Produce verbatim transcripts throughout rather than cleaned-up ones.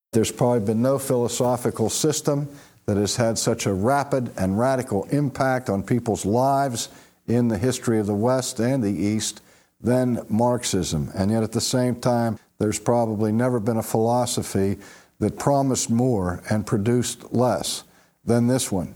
There's probably been no philosophical system that has had such a rapid and radical impact on people's lives in the history of the West and the East than Marxism. And yet at the same time, there's probably never been a philosophy that promised more and produced less than this one.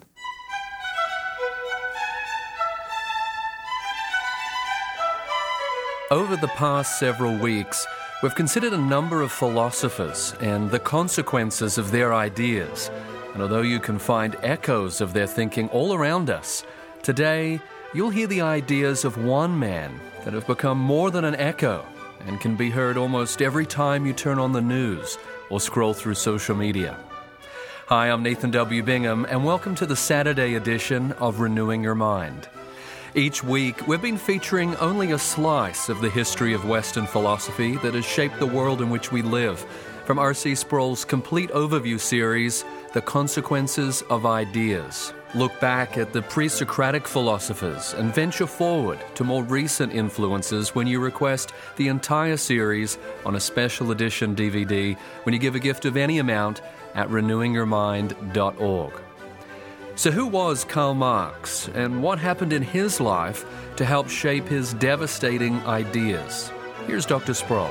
Over the past several weeks, we've considered a number of philosophers and the consequences of their ideas. And although you can find echoes of their thinking all around us, today you'll hear the ideas of one man that have become more than an echo and can be heard almost every time you turn on the news or scroll through social media. Hi, I'm Nathan W. Bingham, and welcome to the Saturday edition of Renewing Your Mind. Each week, we've been featuring only a slice of the history of Western philosophy that has shaped the world in which we live, from R C Sproul's complete overview series, The Consequences of Ideas. Look back at the pre-Socratic philosophers and venture forward to more recent influences when you request the entire series on a special edition D V D when you give a gift of any amount at renewing your mind dot org. So who was Karl Marx, and what happened in his life to help shape his devastating ideas? Here's Doctor Sproul.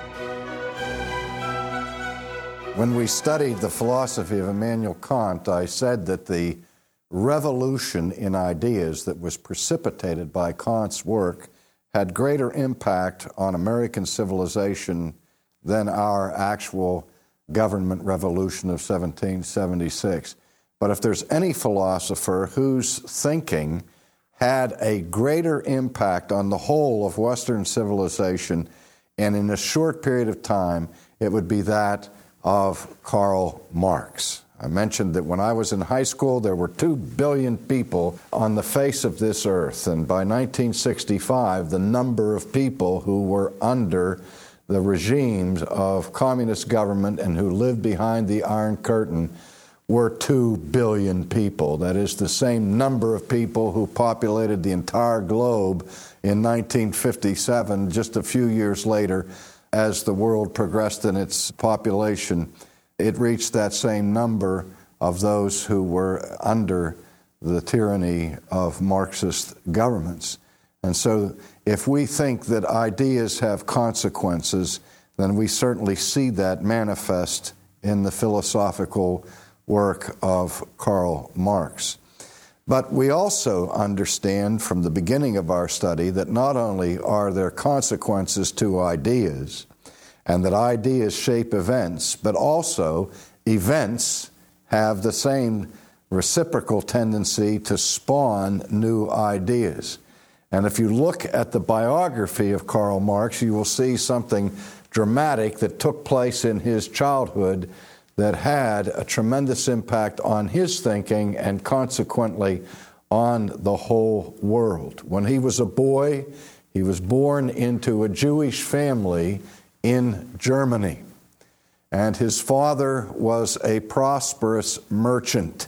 When we studied the philosophy of Immanuel Kant, I said that the revolution in ideas that was precipitated by Kant's work had greater impact on American civilization than our actual government revolution of seventeen seventy-six. But if there's any philosopher whose thinking had a greater impact on the whole of Western civilization, and in a short period of time, it would be that of Karl Marx. I mentioned that when I was in high school, there were two billion people on the face of this earth, and by nineteen sixty-five, the number of people who were under the regimes of communist government and who lived behind the Iron Curtain were two billion people. That is the same number of people who populated the entire globe in nineteen fifty-seven, just a few years later. As the world progressed in its population, it reached that same number of those who were under the tyranny of Marxist governments. And so if we think that ideas have consequences, then we certainly see that manifest in the philosophical work of Karl Marx. But we also understand from the beginning of our study that not only are there consequences to ideas, and that ideas shape events, but also events have the same reciprocal tendency to spawn new ideas. And if you look at the biography of Karl Marx, you will see something dramatic that took place in his childhood that had a tremendous impact on his thinking and consequently on the whole world. When he was a boy, he was born into a Jewish family in Germany, and his father was a prosperous merchant,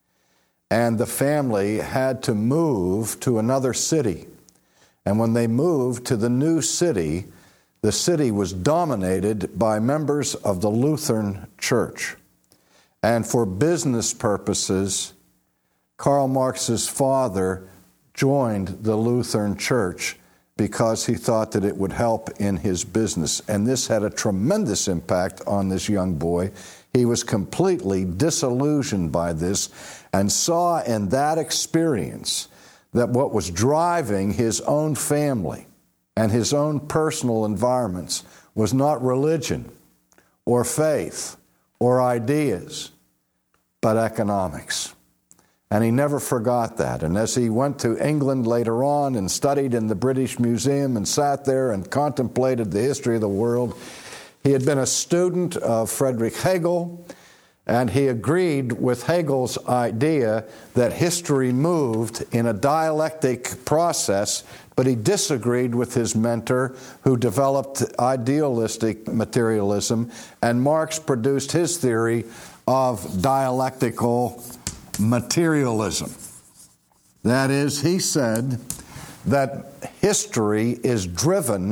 and the family had to move to another city. And when they moved to the new city, the city was dominated by members of the Lutheran Church. And for business purposes, Karl Marx's father joined the Lutheran Church because he thought that it would help in his business. And this had a tremendous impact on this young boy. He was completely disillusioned by this and saw in that experience that what was driving his own family and his own personal environments was not religion or faith or ideas, but economics. And he never forgot that. And as he went to England later on and studied in the British Museum and sat there and contemplated the history of the world, he had been a student of Friedrich Hegel, and he agreed with Hegel's idea that history moved in a dialectic process, but he disagreed with his mentor who developed idealistic materialism, and Marx produced his theory of dialectical materialism. That is, he said that history is driven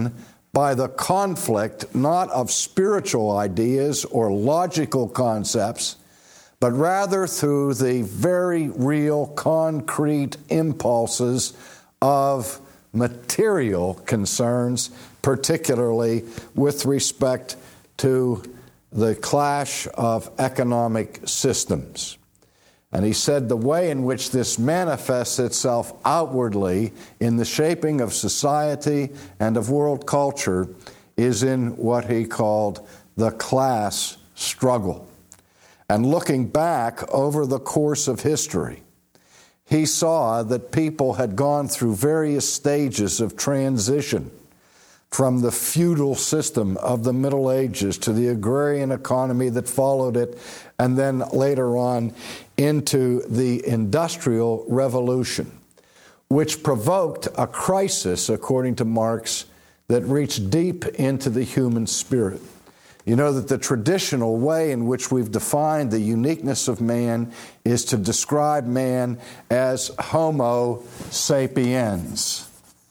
by the conflict not of spiritual ideas or logical concepts, but rather through the very real, concrete impulses of material concerns, particularly with respect to the clash of economic systems. And he said the way in which this manifests itself outwardly in the shaping of society and of world culture is in what he called the class struggle. And looking back over the course of history, he saw that people had gone through various stages of transition from the feudal system of the Middle Ages to the agrarian economy that followed it, and then later on into the Industrial Revolution, which provoked a crisis, according to Marx, that reached deep into the human spirit. You know that the traditional way in which we've defined the uniqueness of man is to describe man as Homo sapiens,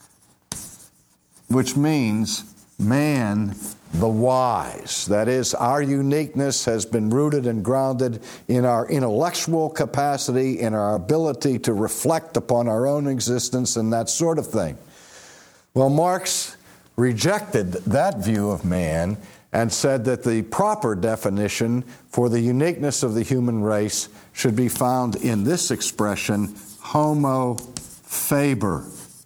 which means man the wise. That is, our uniqueness has been rooted and grounded in our intellectual capacity, in our ability to reflect upon our own existence and that sort of thing. Well, Marx rejected that view of man and said that the proper definition for the uniqueness of the human race should be found in this expression, Homo faber.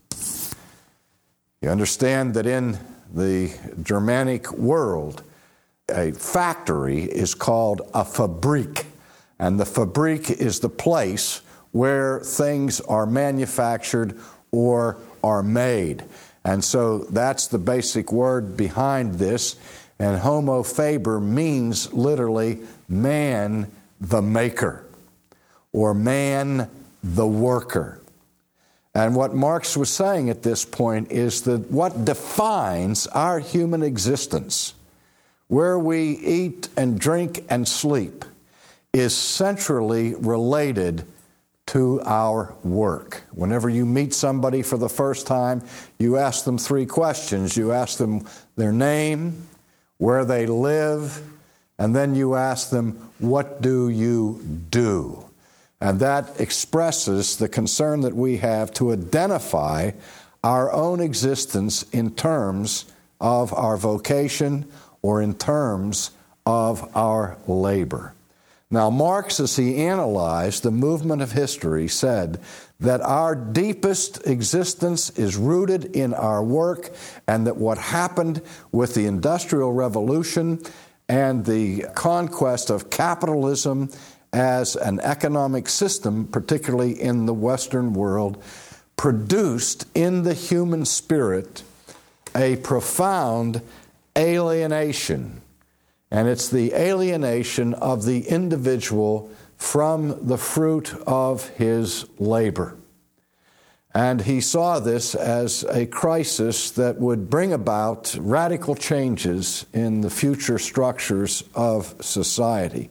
You understand that in the Germanic world, a factory is called a Fabrik, and the Fabrik is the place where things are manufactured or are made. And so that's the basic word behind this, and Homo faber means literally man the maker, or man the worker. And what Marx was saying at this point is that what defines our human existence, where we eat and drink and sleep, is centrally related to our work. Whenever you meet somebody for the first time, you ask them three questions. You ask them their name, where they live, and then you ask them, what do you do? And that expresses the concern that we have to identify our own existence in terms of our vocation or in terms of our labor. Now, Marx, as he analyzed the movement of history, said that our deepest existence is rooted in our work, and that what happened with the Industrial Revolution and the conquest of capitalism as an economic system, particularly in the Western world, produced in the human spirit a profound alienation. And it's the alienation of the individual from the fruit of his labor. And he saw this as a crisis that would bring about radical changes in the future structures of society.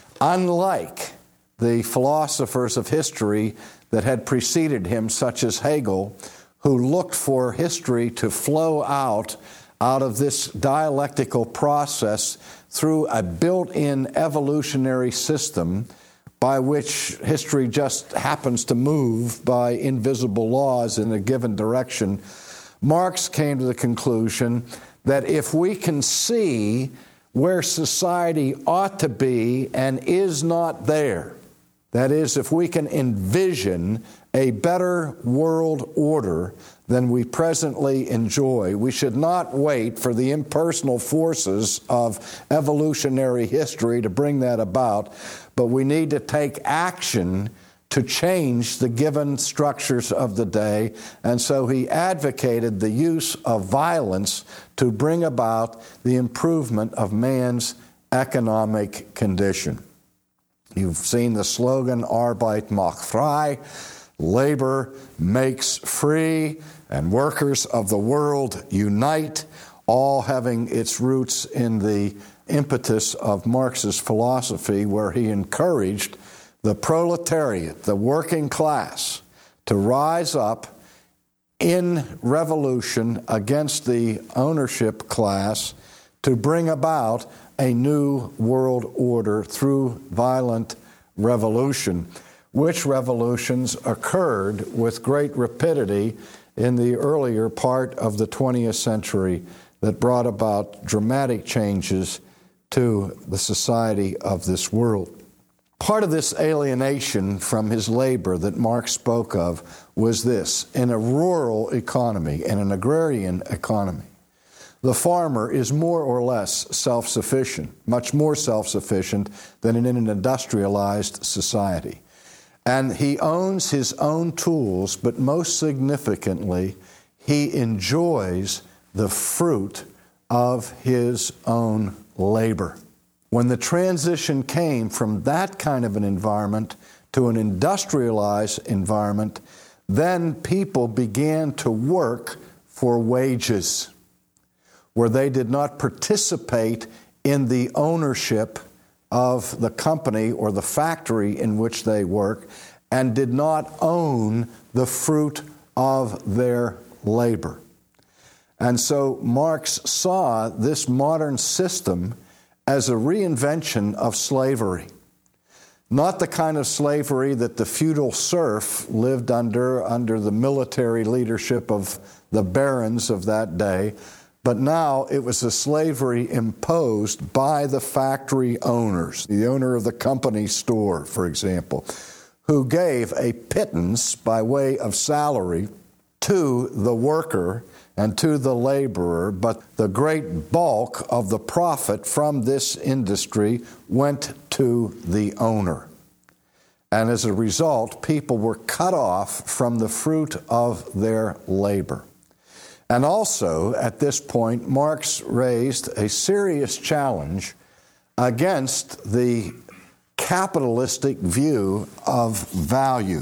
Unlike the philosophers of history that had preceded him, such as Hegel, who looked for history to flow out out of this dialectical process through a built-in evolutionary system by which history just happens to move by invisible laws in a given direction, Marx came to the conclusion that if we can see where society ought to be and is not there, that is, if we can envision a better world order than we presently enjoy, we should not wait for the impersonal forces of evolutionary history to bring that about, but we need to take action to change the given structures of the day. And so he advocated the use of violence to bring about the improvement of man's economic condition. You've seen the slogan, Arbeit macht frei, labor makes free, and workers of the world unite, all having its roots in the impetus of Marx's philosophy, where he encouraged the proletariat, the working class, to rise up in revolution against the ownership class to bring about a new world order through violent revolution, which revolutions occurred with great rapidity in the earlier part of the twentieth century that brought about dramatic changes to the society of this world. Part of this alienation from his labor that Marx spoke of was this: in a rural economy, in an agrarian economy, the farmer is more or less self-sufficient, much more self-sufficient than in an industrialized society. And he owns his own tools, but most significantly, he enjoys the fruit of his own labor. When the transition came from that kind of an environment to an industrialized environment, then people began to work for wages, where they did not participate in the ownership of the company or the factory in which they work, and did not own the fruit of their labor. And so Marx saw this modern system as a reinvention of slavery. Not the kind of slavery that the feudal serf lived under, under the military leadership of the barons of that day, but now it was a slavery imposed by the factory owners, the owner of the company store, for example, who gave a pittance by way of salary to the worker and to the laborer, but the great bulk of the profit from this industry went to the owner. And as a result, people were cut off from the fruit of their labor. And also, at this point, Marx raised a serious challenge against the capitalistic view of value.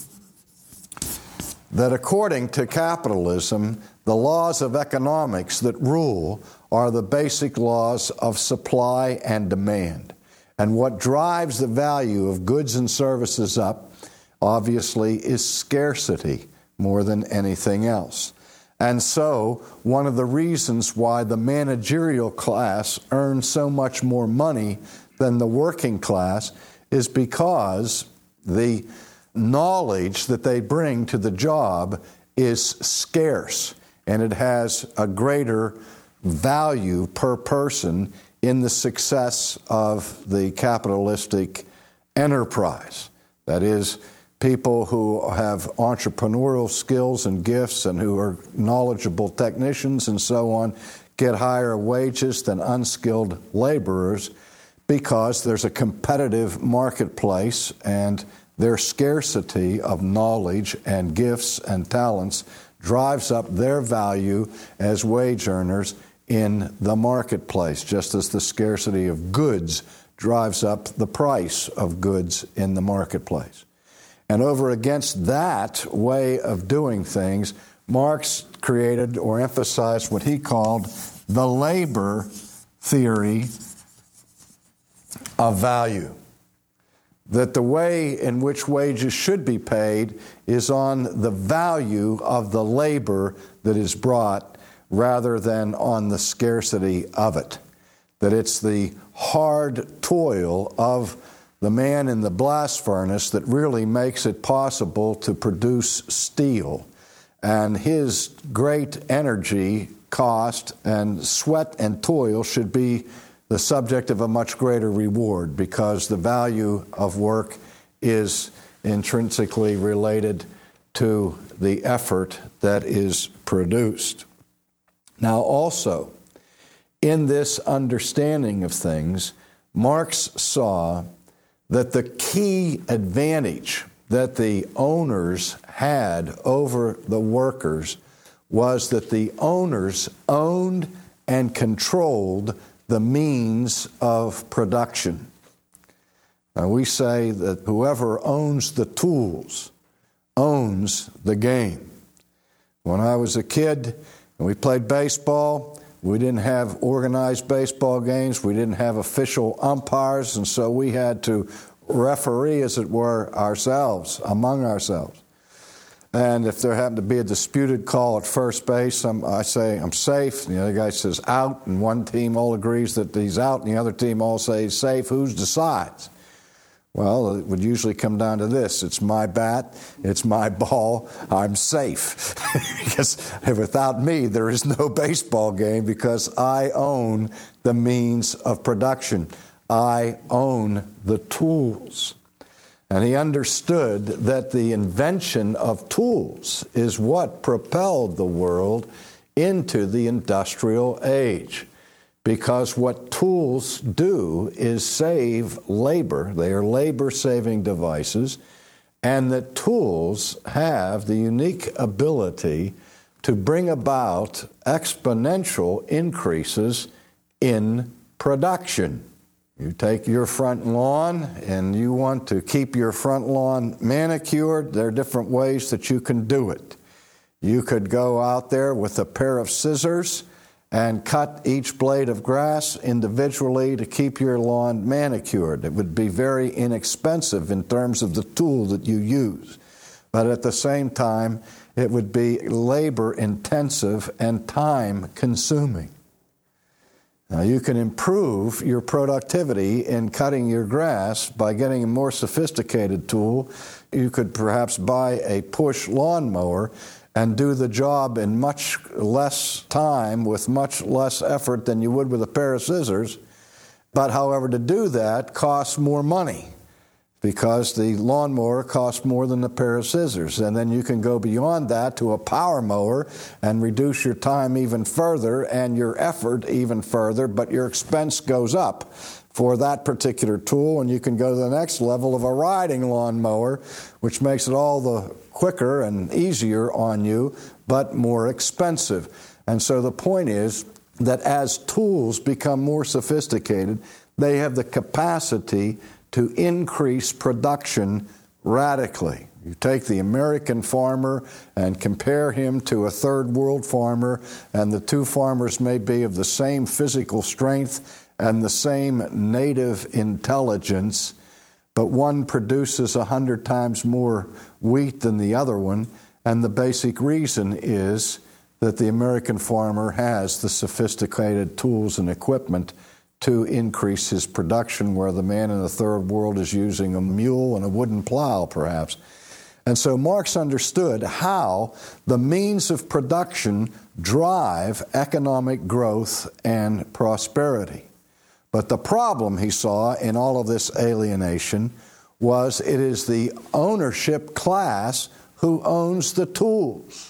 That according to capitalism, the laws of economics that rule are the basic laws of supply and demand. And what drives the value of goods and services up, obviously, is scarcity more than anything else. And so, one of the reasons why the managerial class earns so much more money than the working class is because the knowledge that they bring to the job is scarce, and it has a greater value per person in the success of the capitalistic enterprise. That is, people who have entrepreneurial skills and gifts and who are knowledgeable technicians and so on get higher wages than unskilled laborers because there's a competitive marketplace, and their scarcity of knowledge and gifts and talents drives up their value as wage earners in the marketplace, just as the scarcity of goods drives up the price of goods in the marketplace. And over against that way of doing things, Marx created or emphasized what he called the labor theory of value. That the way in which wages should be paid is on the value of the labor that is brought rather than on the scarcity of it. That it's the hard toil of the man in the blast furnace that really makes it possible to produce steel. And his great energy cost and sweat and toil should be the subject of a much greater reward, because the value of work is intrinsically related to the effort that is produced. Now also, in this understanding of things, Marx saw that the key advantage that the owners had over the workers was that the owners owned and controlled the means of production. Now, we say that whoever owns the tools owns the game. When I was a kid and we played baseball, we didn't have organized baseball games, we didn't have official umpires, and so we had to referee, as it were, ourselves, among ourselves. And if there happened to be a disputed call at first base, I'm, I say, I'm safe. And the other guy says out, and one team all agrees that he's out, and the other team all say he's safe. Who decides? Well, it would usually come down to this. It's my bat, it's my ball, I'm safe. Because without me, there is no baseball game because I own the means of production. I own the tools. And he understood that the invention of tools is what propelled the world into the industrial age. Because what tools do is save labor. They are labor-saving devices. And that tools have the unique ability to bring about exponential increases in production. You take your front lawn and you want to keep your front lawn manicured. There are different ways that you can do it. You could go out there with a pair of scissors and cut each blade of grass individually to keep your lawn manicured. It would be very inexpensive in terms of the tool that you use. But at the same time, it would be labor-intensive and time-consuming. Now, you can improve your productivity in cutting your grass by getting a more sophisticated tool. You could perhaps buy a push lawnmower and do the job in much less time with much less effort than you would with a pair of scissors. But, however, to do that costs more money because the lawnmower costs more than a pair of scissors. And then you can go beyond that to a power mower and reduce your time even further and your effort even further, but your expense goes up for that particular tool, and you can go to the next level of a riding lawnmower, which makes it all the quicker and easier on you, but more expensive. And so the point is that as tools become more sophisticated, they have the capacity to increase production radically. You take the American farmer and compare him to a third world farmer, and the two farmers may be of the same physical strength and the same native intelligence, but one produces a hundred times more wheat than the other one, and the basic reason is that the American farmer has the sophisticated tools and equipment to increase his production, where the man in the third world is using a mule and a wooden plow, perhaps. And so Marx understood how the means of production drive economic growth and prosperity. But the problem he saw in all of this alienation was it is the ownership class who owns the tools.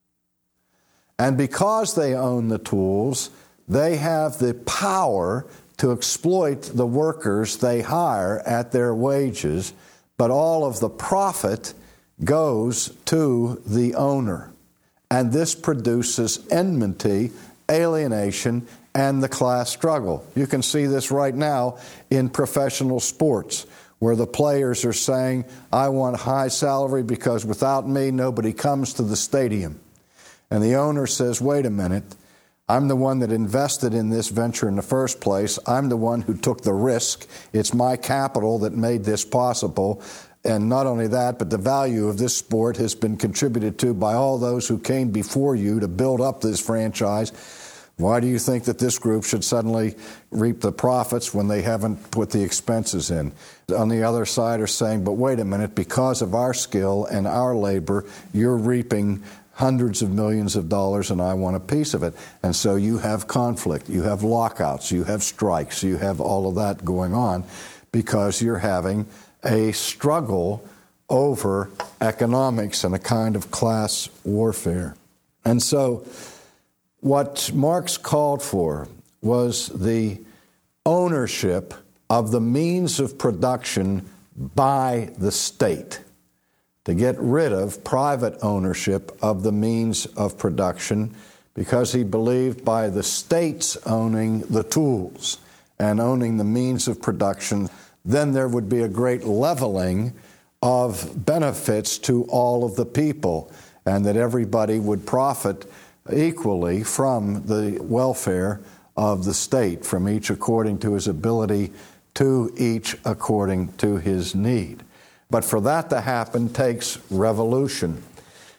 And because they own the tools, they have the power to exploit the workers they hire at their wages, but all of the profit goes to the owner. And this produces enmity, alienation, and the class struggle. You can see this right now in professional sports, where the players are saying, I want a high salary because without me, nobody comes to the stadium. And the owner says, wait a minute, I'm the one that invested in this venture in the first place. I'm the one who took the risk. It's my capital that made this possible. And not only that, but the value of this sport has been contributed to by all those who came before you to build up this franchise. Why do you think that this group should suddenly reap the profits when they haven't put the expenses in? On the other side are saying, but wait a minute, because of our skill and our labor, you're reaping hundreds of millions of dollars and I want a piece of it. And so you have conflict, you have lockouts, you have strikes, you have all of that going on because you're having a struggle over economics and a kind of class warfare. And so what Marx called for was the ownership of the means of production by the state, to get rid of private ownership of the means of production, because he believed by the states owning the tools and owning the means of production, then there would be a great leveling of benefits to all of the people, and that everybody would profit equally from the welfare of the state, from each according to his ability, to each according to his need. But for that to happen takes revolution.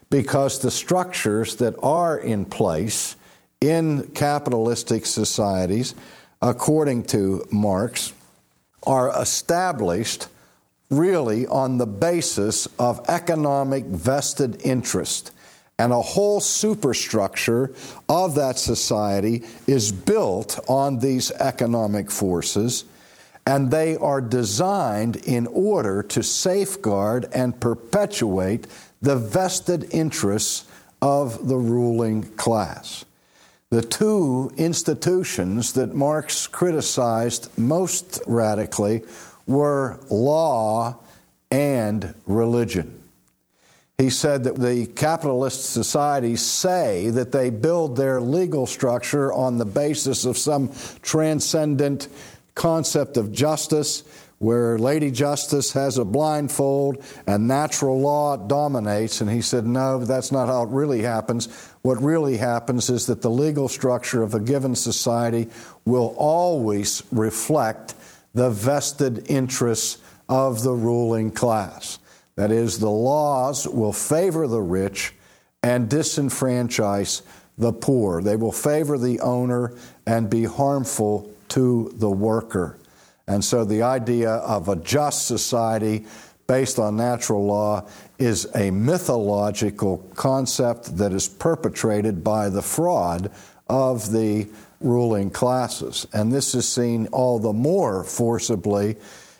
because the structures that are in place in capitalistic societies, according to Marx, are established really on the basis of economic vested interest. And a whole superstructure of that society is built on these economic forces, and they are designed in order to safeguard and perpetuate the vested interests of the ruling class. The two institutions that Marx criticized most radically were law and religion. He said that the capitalist societies say that they build their legal structure on the basis of some transcendent concept of justice, where Lady Justice has a blindfold and natural law dominates. And he said, no, that's not how it really happens. What really happens is that the legal structure of a given society will always reflect the vested interests of the ruling class. That is, the laws will favor the rich and disenfranchise the poor. They will favor the owner and be harmful to the worker. And so the idea of a just society based on natural law is a mythological concept that is perpetrated by the fraud of the ruling classes. And this is seen all the more forcibly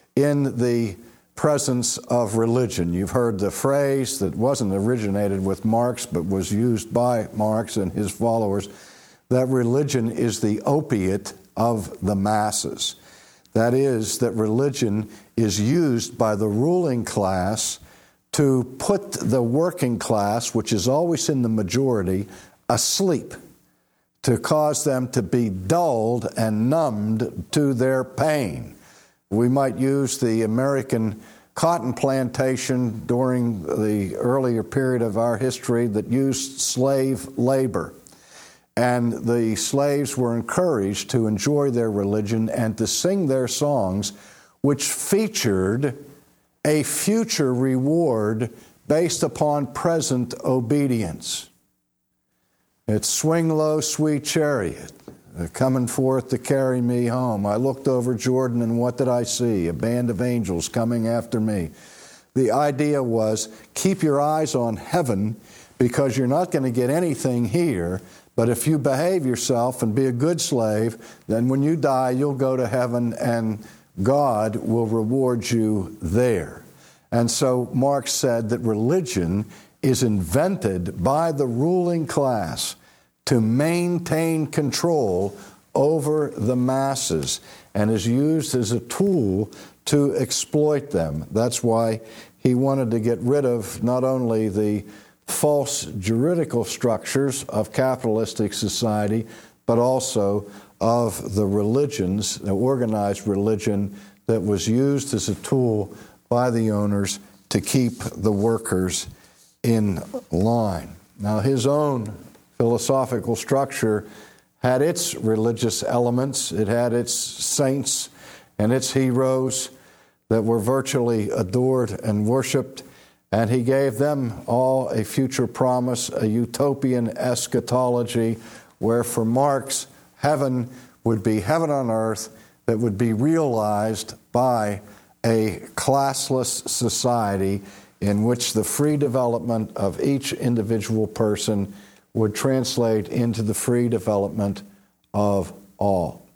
in the presence of religion. You've heard the phrase that wasn't originated with Marx but was used by Marx and his followers, that religion is the opiate of the masses. That is, that religion is used by the ruling class to put the working class, which is always in the majority, asleep, to cause them to be dulled and numbed to their pain. We might use the American cotton plantation during the earlier period of our history that used slave labor. And the slaves were encouraged to enjoy their religion and to sing their songs, which featured a future reward based upon present obedience. It's swing low, sweet chariot, coming forth to carry me home. I looked over Jordan, and what did I see? A band of angels coming after me. The idea was, keep your eyes on heaven, because you're not going to get anything here, but if you behave yourself and be a good slave, then when you die, you'll go to heaven, and God will reward you there. And so Marx said that religion is invented by the ruling class to maintain control over the masses and is used as a tool to exploit them. That's why he wanted to get rid of not only the false juridical structures of capitalistic society, but also of the religions, the organized religion that was used as a tool by the owners to keep the workers in line. Now, his own philosophical structure had its religious elements. It had its saints and its heroes that were virtually adored and worshiped, and he gave them all a future promise, a utopian eschatology, where for Marx, heaven would be heaven on earth that would be realized by a classless society in which the free development of each individual person would translate into the free development of all.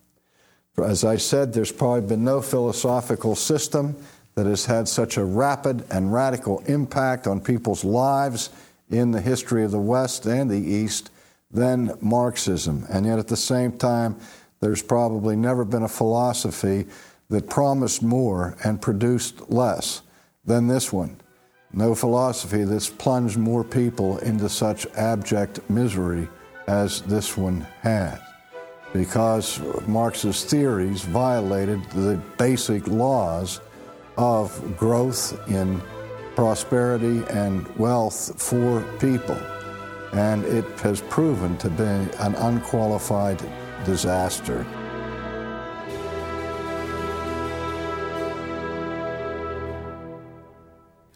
As I said, there's probably been no philosophical system that has had such a rapid and radical impact on people's lives in the history of the West and the East than Marxism. And yet at the same time, there's probably never been a philosophy that promised more and produced less than this one. No philosophy that's plunged more people into such abject misery as this one has, because Marx's theories violated the basic laws of growth in prosperity and wealth for people. And it has proven to be an unqualified disaster.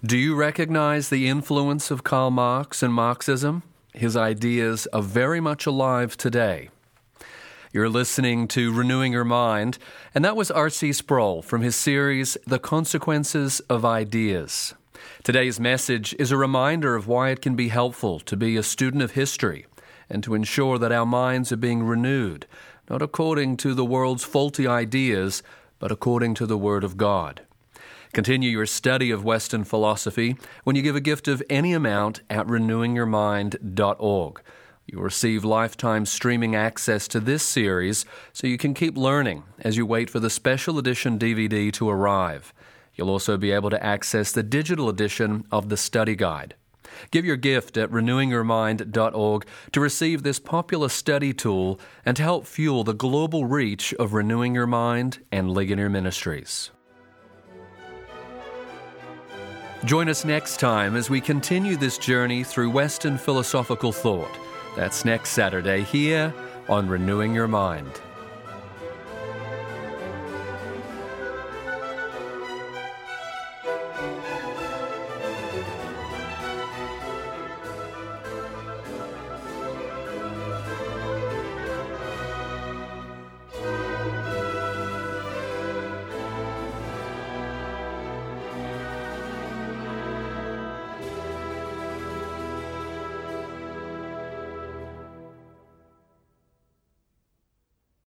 Do you recognize the influence of Karl Marx and Marxism? His ideas are very much alive today. You're listening to Renewing Your Mind, and that was R C Sproul from his series, The Consequences of Ideas. Today's message is a reminder of why it can be helpful to be a student of history and to ensure that our minds are being renewed, not according to the world's faulty ideas, but according to the Word of God. Continue your study of Western philosophy when you give a gift of any amount at renewing your mind dot org. You'll receive lifetime streaming access to this series so you can keep learning as you wait for the special edition D V D to arrive. You'll also be able to access the digital edition of the study guide. Give your gift at renewing your mind dot org to receive this popular study tool and to help fuel the global reach of Renewing Your Mind and Ligonier Ministries. Join us next time as we continue this journey through Western philosophical thought. That's next Saturday here on Renewing Your Mind.